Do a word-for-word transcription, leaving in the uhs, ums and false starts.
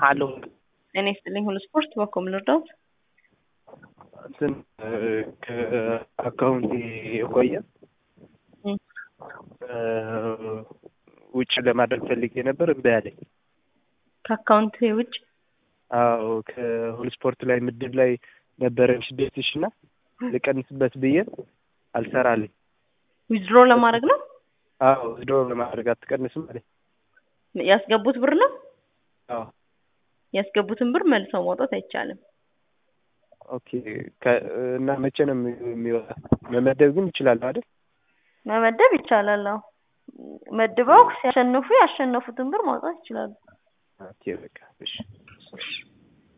አሎ እኔ ስትልኝ ሁሉ ስፖርት በኮም ልርዳት እንትን ከአካውንት የቆየ ውጭ ለማድረግ ፈልጌ ነበር እምቢ አለኝ። ከአካውንት ውጭ? አዎ ከሁሉ ስፖርት ላይ ምድብ ላይ ነበረኝ ስድስት ሺህ እና ልቀንስበት ብዬ አልሰራልኝ። ዊዝድሮ ለማድረግ ነው? አዎ ዊዝድሮ ለማድረግ አትቀንስም አለኝ። ያስገቡት ብር ነው? አዎ ያስገቡትን ብር መልሰው ማውጣት አይቻልም። ኦኬ እና መቼ ነው የሚወጣ? መመደብ ግን ይችላል አይደል? መመደብ ይቻላል። አዎ መድበው ሲያሸንፉ ያሸነፉትን ብር ማውጣት ይችላሉ። ኦኬ በቃ እሺ